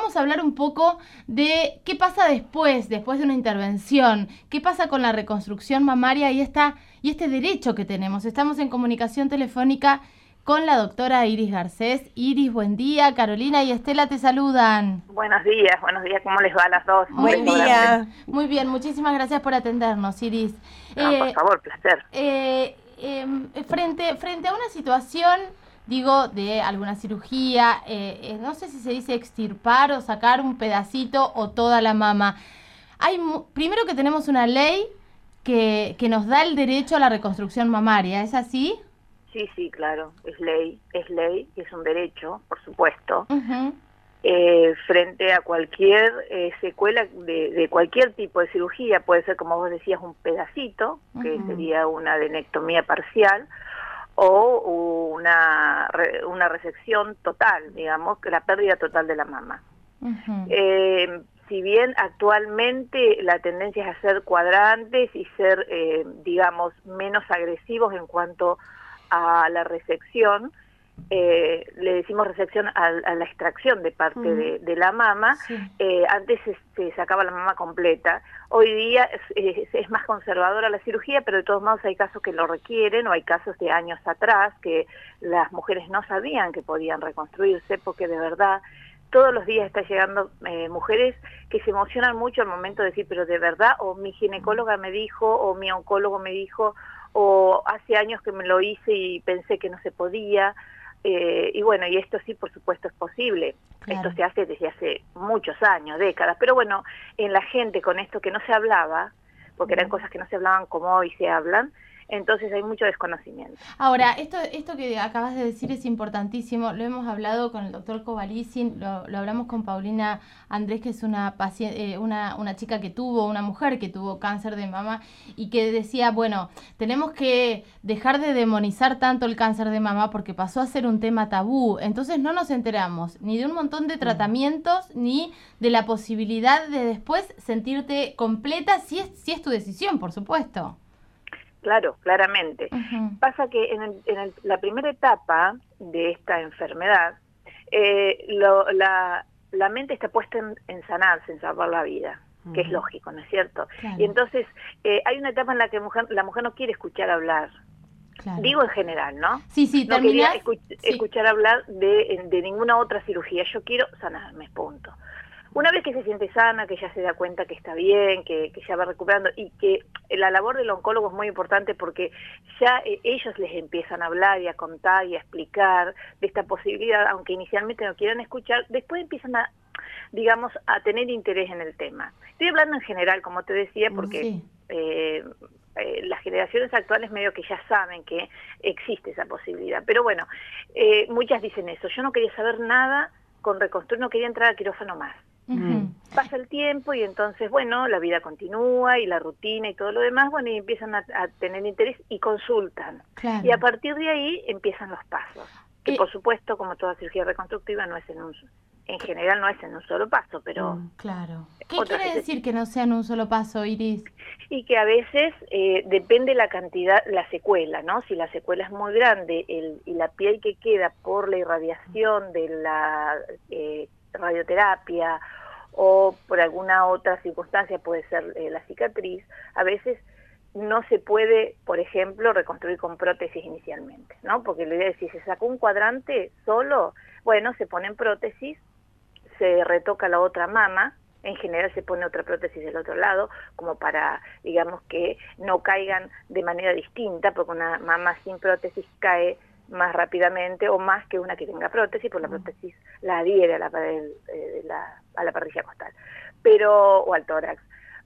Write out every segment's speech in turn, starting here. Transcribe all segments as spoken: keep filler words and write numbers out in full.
vamos a hablar un poco de qué pasa después, después de una intervención, qué pasa con la reconstrucción mamaria y, esta, y este derecho que tenemos. Estamos en comunicación telefónica con la doctora Iris Garcés. Iris, buen día. Carolina y Estela te saludan. Buenos días, buenos días. ¿Cómo les va a las dos? Buen día. Muy bien, muchísimas gracias por atendernos, Iris. No, eh, por favor, placer. Eh, eh, frente, frente a una situación, digo, de alguna cirugía, eh, eh, no sé si se dice extirpar o sacar un pedacito o toda la mama. Hay primero que tenemos una ley que, que nos da el derecho a la reconstrucción mamaria, ¿es así? Sí, sí, claro, es ley, es ley, y es un derecho, por supuesto. Uh-huh. eh, frente a cualquier eh, secuela de, de cualquier tipo de cirugía, puede ser, como vos decías, un pedacito, uh-huh. que sería una adenectomía parcial, o una, una resección total, digamos, que la pérdida total de la mama. Uh-huh. eh, si bien actualmente la tendencia es a ser cuadrantes y ser, eh, digamos, menos agresivos en cuanto a la resección, eh, le decimos resección a, a la extracción de parte uh-huh. de, de la mama, sí. eh, antes se, se sacaba la mama completa. Hoy día es, es, es más conservadora la cirugía, pero de todos modos hay casos que lo requieren, o hay casos de años atrás que las mujeres no sabían que podían reconstruirse, porque de verdad todos los días está llegando eh, mujeres que se emocionan mucho al momento de decir, pero de verdad, o mi ginecóloga me dijo, o mi oncólogo me dijo, o hace años que me lo hice y pensé que no se podía, eh, y bueno, y esto sí, por supuesto, es posible. Claro. Esto se hace desde hace muchos años, décadas, pero bueno, en la gente con esto que no se hablaba, porque eran cosas que no se hablaban como hoy se hablan, entonces hay mucho desconocimiento. Ahora, esto esto que acabas de decir es importantísimo, lo hemos hablado con el doctor Kovalicin, lo, lo hablamos con Paulina Andrés, que es una, paciente, eh, una, una chica que tuvo, una mujer que tuvo cáncer de mama, y que decía, bueno, tenemos que dejar de demonizar tanto el cáncer de mama porque pasó a ser un tema tabú, entonces no nos enteramos ni de un montón de tratamientos, ni de la posibilidad de después sentirte completa, si es, si es tu decisión, por supuesto. Claro, claramente. Uh-huh. Pasa que en, el, en el, la primera etapa de esta enfermedad, eh, lo, la, la mente está puesta en, en sanarse, en salvar la vida, uh-huh. que es lógico, ¿no es cierto? Claro. Y entonces eh, hay una etapa en la que mujer, la mujer no quiere escuchar hablar. Claro. Digo en general, ¿no? Sí, sí, no terminás, quería escuch sí. escuchar hablar de, de ninguna otra cirugía. Yo quiero sanarme, punto. Una vez que se siente sana, que ya se da cuenta que está bien, que, que ya va recuperando, y que la labor del oncólogo es muy importante porque ya eh, ellos les empiezan a hablar y a contar y a explicar de esta posibilidad, aunque inicialmente no quieran escuchar, después empiezan a, digamos, a tener interés en el tema. Estoy hablando en general, como te decía, porque sí. eh, eh, las generaciones actuales medio que ya saben que existe esa posibilidad. Pero bueno, eh, muchas dicen eso, yo no quería saber nada con reconstruir, no quería entrar al quirófano más. Uh-huh. Pasa el tiempo y entonces, bueno, la vida continúa y la rutina y todo lo demás, bueno, y empiezan a, a tener interés y consultan. Claro. Y a partir de ahí empiezan los pasos. Que eh, por supuesto, como toda cirugía reconstructiva, no es en un, en general no es en un solo paso, pero... Mm, claro. ¿Qué quiere veces, decir que no sea en un solo paso, Iris? Y que a veces eh, depende la cantidad, la secuela, ¿no? Si la secuela es muy grande el, y la piel que queda por la irradiación de la... Eh, radioterapia o por alguna otra circunstancia, puede ser eh, la cicatriz, a veces no se puede, por ejemplo, reconstruir con prótesis inicialmente, ¿no? Porque la idea es, si se sacó un cuadrante solo, bueno, se pone en prótesis, se retoca la otra mama, en general se pone otra prótesis del otro lado, como para, digamos, que no caigan de manera distinta, porque una mama sin prótesis cae más rápidamente o más que una que tenga prótesis, porque la prótesis la adhiere a la, pared, eh, la, a la parrilla costal, pero o al tórax.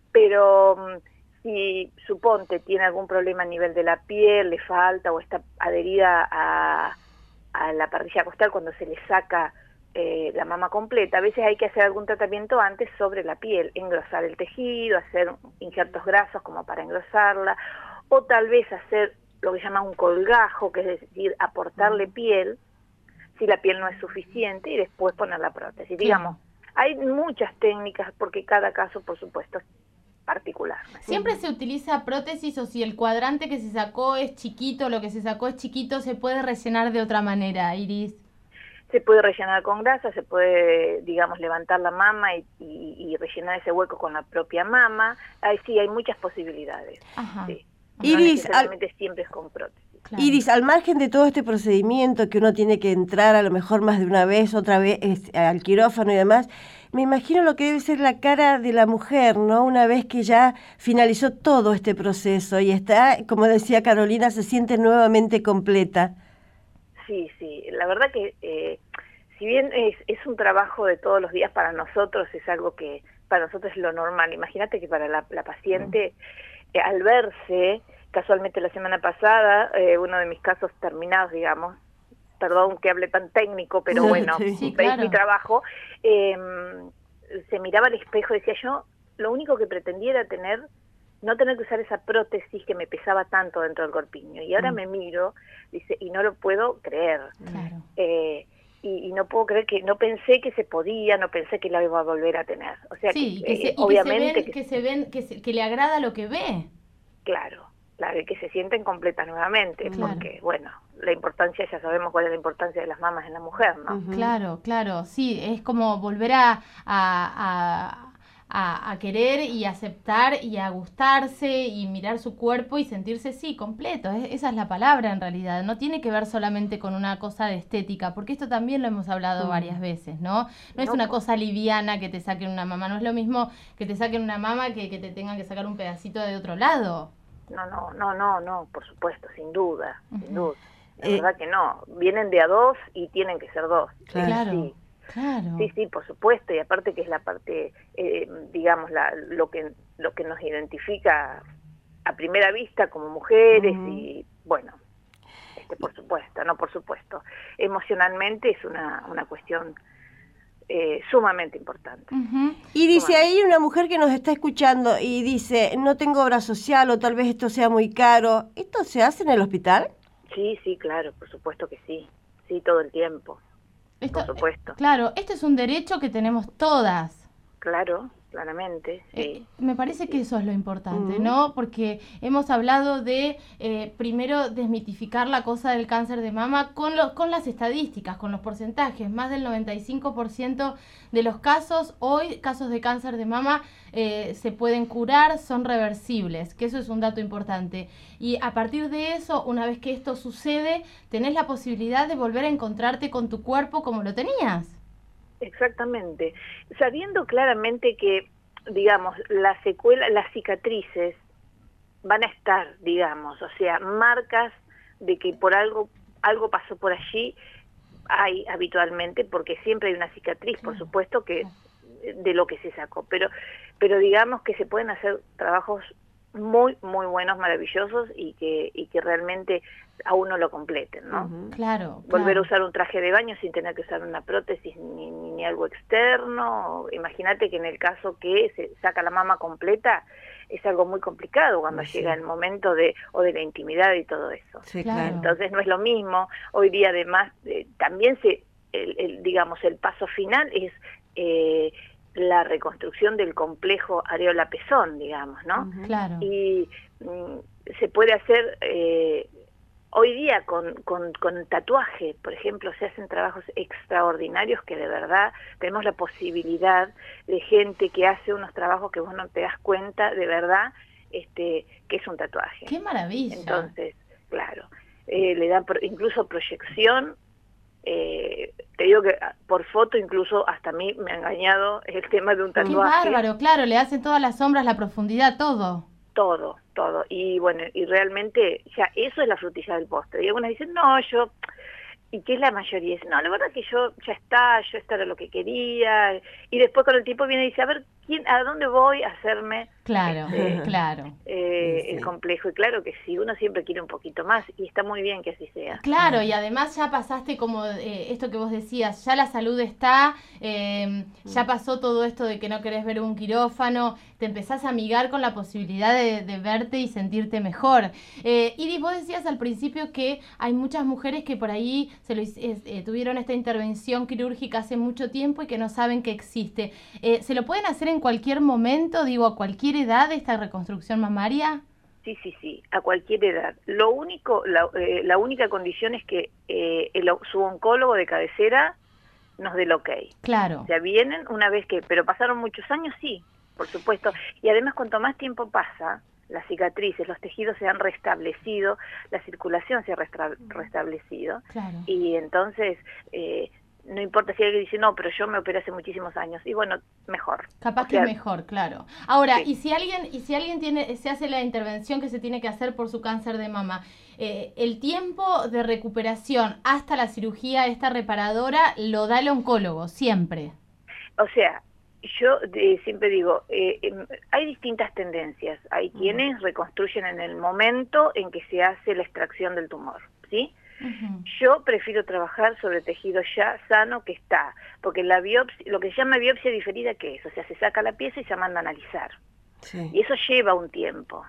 Pero si suponte tiene algún problema a nivel de la piel, le falta o está adherida a, a la parrilla costal cuando se le saca eh, la mama completa, a veces hay que hacer algún tratamiento antes sobre la piel, engrosar el tejido, hacer injertos grasos como para engrosarla, o tal vez hacer lo que se llama un colgajo, que es decir, aportarle piel, si la piel no es suficiente, y después poner la prótesis. Sí. Digamos, hay muchas técnicas, porque cada caso, por supuesto, es particular. ¿Siempre se utiliza prótesis, o si el cuadrante que se sacó es chiquito, lo que se sacó es chiquito, se puede rellenar de otra manera, Iris? Se puede rellenar con grasa, se puede, digamos, levantar la mama y, y, y rellenar ese hueco con la propia mama. Ahí sí, hay muchas posibilidades. Ajá. Sí. Iris, no necesariamente al... siempre es con prótesis. Claro. Iris, al margen de todo este procedimiento que uno tiene que entrar a lo mejor más de una vez, otra vez es, al quirófano y demás, me imagino lo que debe ser la cara de la mujer, ¿no? Una vez que ya finalizó todo este proceso y está, como decía Carolina, se siente nuevamente completa. Sí, sí, la verdad que eh, si bien es, es un trabajo de todos los días, para nosotros es algo que para nosotros es lo normal. Imagínate que para la, la paciente, eh, al verse, casualmente la semana pasada, eh, uno de mis casos terminados, digamos, perdón que hable tan técnico, pero bueno, sí, claro. es mi trabajo, eh, se miraba al espejo y decía yo, lo único que pretendía era tener, no tener que usar esa prótesis que me pesaba tanto dentro del corpiño. Y ahora mm. me miro, dice, y no lo puedo creer. Claro. Eh, y, y no puedo creer que, no pensé que se podía, no pensé que la iba a volver a tener. O sea, sí, que, que, se, eh, obviamente... Que se ven, que, se ven que, se, que le agrada lo que ve. Claro. Claro, y que se sienten completas nuevamente, claro. porque, bueno, la importancia, ya sabemos cuál es la importancia de las mamas en la mujer, ¿no? Uh-huh. Claro, claro, sí, es como volver a, a, a, a querer y aceptar y a gustarse y mirar su cuerpo y sentirse, sí, completo, es, esa es la palabra en realidad, no tiene que ver solamente con una cosa de estética, porque esto también lo hemos hablado uh-huh. varias veces, ¿no? No, no es una cosa liviana que te saquen una mama, no es lo mismo que te saquen una mama que que te tengan que sacar un pedacito de otro lado. No, no, no, no, no, por supuesto, sin duda, uh-huh. sin duda. La eh, verdad que no, vienen de a dos y tienen que ser dos. Claro, sí. claro. Sí, sí, por supuesto, y aparte que es la parte, eh, digamos, la, lo que lo que nos identifica a primera vista como mujeres uh-huh. y, bueno, este, por supuesto, no por supuesto. Emocionalmente es una, una cuestión... Eh, sumamente importante. Uh-huh. Y dice, hay una mujer que nos está escuchando y dice, no tengo obra social o tal vez esto sea muy caro. ¿Esto se hace en el hospital? Sí, sí, claro, por supuesto que sí. Sí, todo el tiempo. Esto, por supuesto. Claro, este es un derecho que tenemos todas. Claro, claramente, sí. Eh, me parece que eso es lo importante, uh-huh. ¿no? Porque hemos hablado de, eh, primero, desmitificar la cosa del cáncer de mama con, lo, con las estadísticas, con los porcentajes. Más del noventa y cinco por ciento de los casos, hoy, casos de cáncer de mama, eh, se pueden curar, son reversibles, que eso es un dato importante. Y a partir de eso, una vez que esto sucede, tenés la posibilidad de volver a encontrarte con tu cuerpo como lo tenías. Exactamente, sabiendo claramente que, digamos, la secuela, las cicatrices van a estar, digamos, o sea, marcas de que por algo algo pasó por allí hay habitualmente, porque siempre hay una cicatriz, por supuesto, que de lo que se sacó, pero pero digamos que se pueden hacer trabajos muy muy buenos, maravillosos y que y que realmente a uno lo completen, ¿no? Uh-huh. Claro. Volver claro. a usar un traje de baño sin tener que usar una prótesis ni, ni, ni algo externo. Imagínate que en el caso que se saca la mama completa es algo muy complicado cuando sí. llega el momento de o de la intimidad y todo eso. Sí, claro. Entonces no es lo mismo. Hoy día además eh, también se el, el, digamos el paso final es eh, la reconstrucción del complejo areola-pezón, digamos, ¿no? Uh-huh. Claro. Y mm, se puede hacer eh, hoy día con, con, con tatuaje, por ejemplo, se hacen trabajos extraordinarios que de verdad tenemos la posibilidad de gente que hace unos trabajos que vos no te das cuenta de verdad este que es un tatuaje. ¡Qué maravilla! Entonces, claro, eh, le dan pro, incluso proyección. Eh, te digo que por foto incluso hasta a mí me ha engañado el tema de un tatuaje. ¡Qué bárbaro! Claro, le hacen todas las sombras, la profundidad, todo. Todo, todo. Y bueno, y realmente ya eso es la frutilla del postre. Y algunas dicen, no, yo... ¿Y qué es la mayoría? Dice, no, la verdad que yo ya está, yo esto era lo que quería. Y después con el tiempo viene y dice, a ver, ¿quién, ¿a dónde voy a hacerme claro, este, claro. Eh, sí, sí. el complejo? Y claro que sí, uno siempre quiere un poquito más y está muy bien que así sea. Claro, y además ya pasaste como eh, esto que vos decías, ya la salud está, eh, ya pasó todo esto de que no querés ver un quirófano, te empezás a amigar con la posibilidad de, de verte y sentirte mejor. Eh, Iris, vos decías al principio que hay muchas mujeres que por ahí se lo, eh, tuvieron esta intervención quirúrgica hace mucho tiempo y que no saben que existe. Eh, ¿Se lo pueden hacer en cualquier momento, digo, a cualquier edad esta reconstrucción mamaria? Sí, sí, sí, a cualquier edad. Lo único, la, eh, la única condición es que eh, el, su oncólogo de cabecera nos dé el ok. Claro. O sea, vienen una vez que, pero pasaron muchos años, sí, por supuesto. Y además, cuanto más tiempo pasa, las cicatrices, los tejidos se han restablecido, la circulación se ha restra restablecido. Claro. Y entonces, eh, no importa si alguien dice, no, pero yo me operé hace muchísimos años. Y bueno, mejor. Capaz o que sea, es mejor, claro. Ahora, sí. y si alguien y si alguien tiene se hace la intervención que se tiene que hacer por su cáncer de mama, eh, el tiempo de recuperación hasta la cirugía esta reparadora lo da el oncólogo, siempre. O sea, yo eh, siempre digo, eh, eh, hay distintas tendencias. Hay quienes reconstruyen en el momento en que se hace la extracción del tumor, ¿sí? Uh-huh. Yo prefiero trabajar sobre tejido ya sano que está, porque la biopsia, lo que se llama biopsia diferida, ¿qué es? O sea, se saca la pieza y se manda a analizar. Sí. Y eso lleva un tiempo.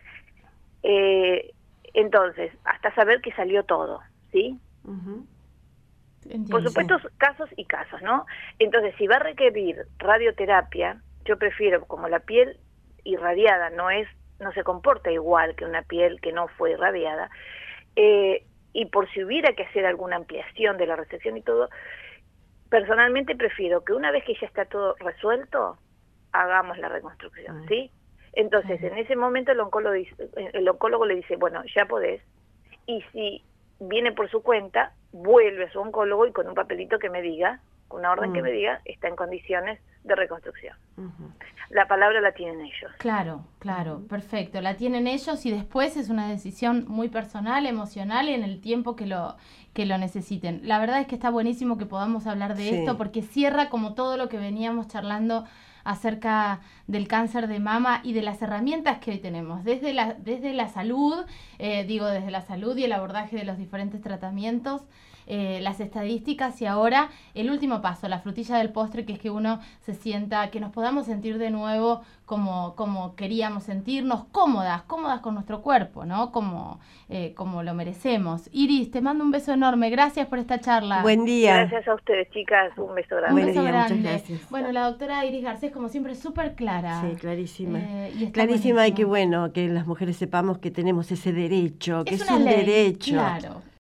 Eh, entonces, hasta saber que salió todo, ¿sí? Uh-huh. Entiendo. Por supuesto, casos y casos, ¿no? Entonces, si va a requerir radioterapia, yo prefiero, como la piel irradiada no es, no se comporta igual que una piel que no fue irradiada, eh, y por si hubiera que hacer alguna ampliación de la resección y todo, personalmente prefiero que una vez que ya está todo resuelto, hagamos la reconstrucción, Ay. ¿sí? Entonces, Ay. en ese momento el oncólogo, dice, el oncólogo le dice, bueno, ya podés, y si viene por su cuenta, vuelve a su oncólogo y con un papelito que me diga, con una orden mm. que me diga, está en condiciones de reconstrucción. Uh-huh. La palabra la tienen ellos. Claro, claro, uh-huh. perfecto. La tienen ellos y después es una decisión muy personal, emocional, en el tiempo que lo que lo necesiten. La verdad es que está buenísimo que podamos hablar de sí. esto, porque cierra como todo lo que veníamos charlando acerca del cáncer de mama y de las herramientas que hoy tenemos, desde la, desde la salud, eh, digo, desde la salud y el abordaje de los diferentes tratamientos, eh, las estadísticas y ahora el último paso, la frutilla del postre, que es que uno se sienta, que nos podamos sentir de nuevo como, como queríamos sentirnos, cómodas, cómodas con nuestro cuerpo, ¿no? Como, eh, como lo merecemos. Iris, te mando un beso enorme, gracias por esta charla. Buen día. Gracias a ustedes, chicas, un beso grande. Un beso Buen día, grande. muchas gracias. Bueno, la doctora Iris Garcés, como siempre, súper clara. Sí, clarísima. Eh, y clarísima buenísimo. Y qué bueno que las mujeres sepamos que tenemos ese derecho, que es, es un ley, derecho. Claro.